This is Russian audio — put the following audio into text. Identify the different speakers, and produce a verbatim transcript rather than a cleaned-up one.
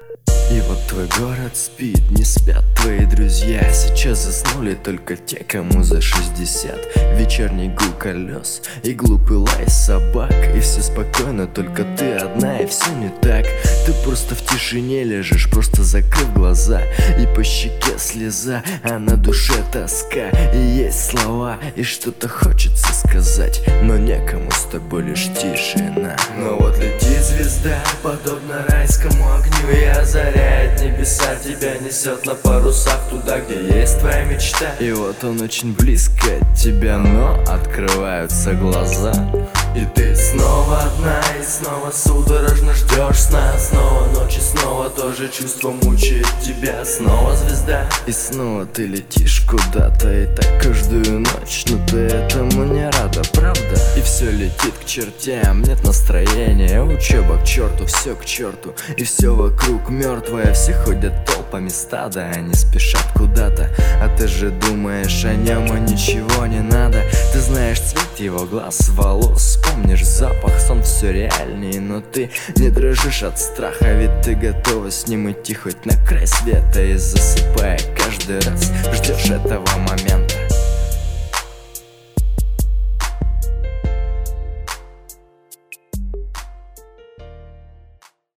Speaker 1: И вот твой город спит, не спят твои друзья. Сейчас заснули только те, кому за шестьдесят. Вечерний гул колес и глупый лай собак. И все спокойно, только ты одна, и все не так. Ты просто в тишине лежишь, просто закрыв глаза. И по щеке слеза, а на душе тоска. И есть слова, и что-то хочется сказать, но некому, с тобой лишь тишина. Но вот летит звезда, подобно райскому огню, и озаряет небеса. Тебя несет на парусах туда, где есть твоя мечта. И вот он очень близко от тебя, но открываются глаза. И ты снова одна, и снова судорожно ждешь сна. Снова ночь, и снова то же чувство мучает тебя. Снова звезда, и снова ты летишь куда-то. И так каждую ночь, но ты этому не рада, правда? И все летит к чертям, нет настроения. Учеба к черту, все к черту. И все вокруг мертвое, все ходят толпами стада. Они спешат куда-то, а ты же думаешь о нем, и ничего не надо. Ты знаешь цвет его глаз, волос, помнишь запах, сон все реальнее. Но ты не дрожишь от страха, ведь ты готова с ним идти хоть на край света. И засыпая каждый раз, ждешь этого момента.